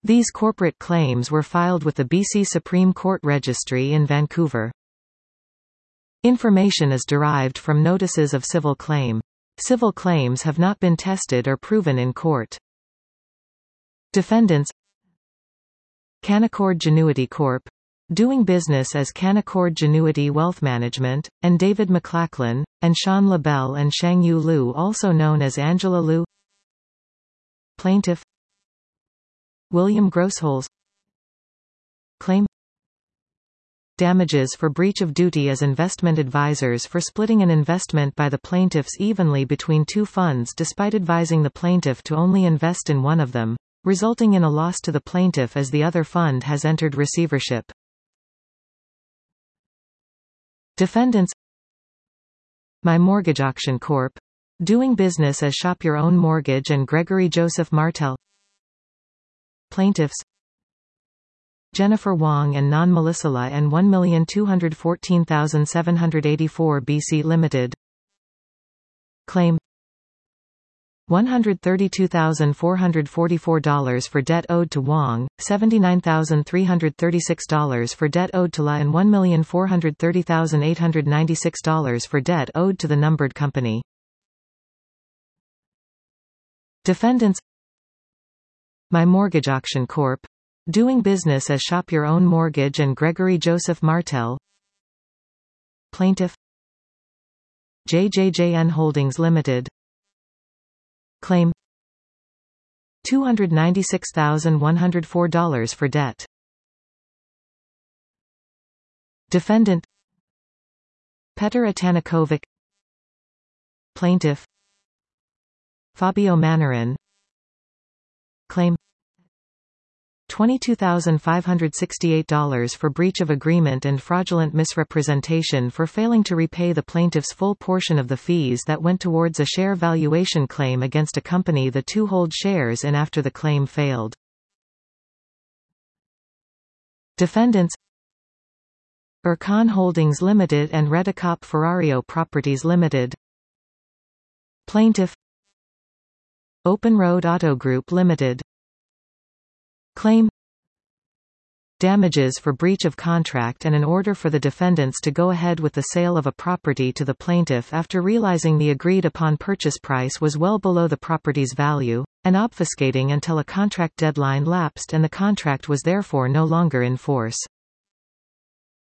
These corporate claims were filed with the BC Supreme Court Registry in Vancouver. Information is derived from notices of civil claim. Civil claims have not been tested or proven in court. Defendants: Canaccord Genuity Corp., doing business as Canaccord Genuity Wealth Management, and David McLachlan, and Sean LaBelle and Shangyu Liu, also known as Angela Liu. Plaintiff: William Grossholz. Claim: damages for breach of duty as investment advisors for splitting an investment by the plaintiffs evenly between two funds despite advising the plaintiff to only invest in one of them, resulting in a loss to the plaintiff as the other fund has entered receivership. Defendants: My Mortgage Auction Corp., doing business as Shop Your Own Mortgage, and Gregory Joseph Martel. Plaintiffs: Jennifer Wong and Non Melissa La and 1,214,784 BC Limited. Claim: $132,444 for debt owed to Wong, $79,336 for debt owed to La, and $1,430,896 for debt owed to the numbered company. Defendants: My Mortgage Auction Corp., doing business as Shop Your Own Mortgage, and Gregory Joseph Martel. Plaintiff: JJJN Holdings Limited. Claim: $296,104 for debt. Defendant: Petr Atanakovic. Plaintiff: Fabio Manarin. Claim: $22,568 for breach of agreement and fraudulent misrepresentation for failing to repay the plaintiff's full portion of the fees that went towards a share valuation claim against a company the two hold shares in after the claim failed. Defendants: Ercon Holdings Limited and Redicop Ferrario Properties Limited. Plaintiff: Open Road Auto Group Limited. Claim: damages for breach of contract and an order for the defendants to go ahead with the sale of a property to the plaintiff after realizing the agreed-upon purchase price was well below the property's value, and obfuscating until a contract deadline lapsed and the contract was therefore no longer in force.